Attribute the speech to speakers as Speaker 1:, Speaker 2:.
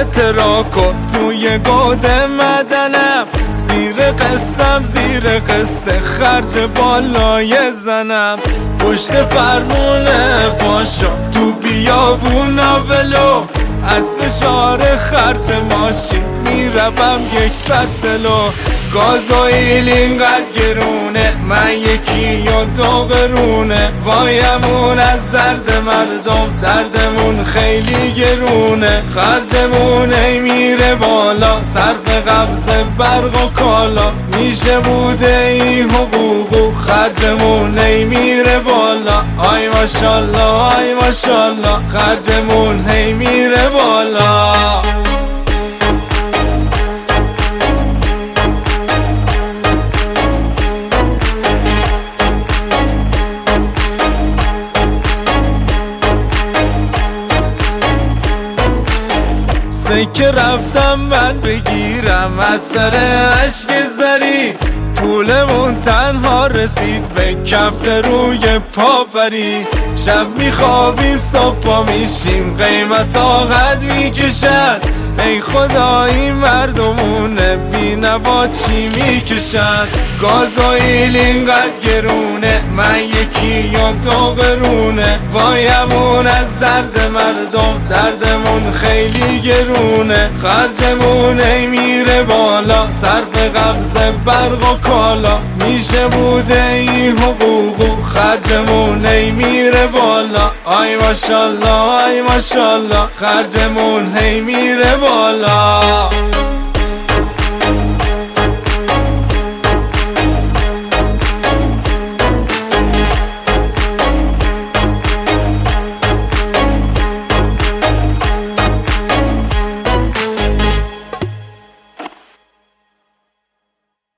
Speaker 1: تراکو توی گود مدنم، زیر قسطم زیر قسط خرج بالای زنم، پشت فرمون فاشا تو بیابونا ولو، از فشار خرج ماشین میروم یک سرسلو. گازوئیل اینقدر گرونه من یکی و دو قرونه، وایمون از درد مردم دردمون خیلی گرونه، خرجمون ای میره بالا صرف قبض برق و کالا، میشه بوده این حقوقو خرجمون ای میره بالا، آی ماشالله آی ماشالله خرجمون هی میره بالا. سکه رفتم من بگیرم از سر عشق زری، پولمون تنها رسید به کفت روی پاپری، شب میخوابیم صبح پا میشیم قیمتا قد میکشن، ای خدا این مردمون بی نوا چی میکشن. گازوئیل اینقدر گرونه من یکی یا دو قرونه، وایمون از درد مردم دردمون خیلی گرونه، خرجمون ای میره بالا صرف قبض برق و کالا، میشه بوده این حقوقو خرجمون ای میره بالا، آی ماشالله آی ماشالله خرجمون هی میره بالا.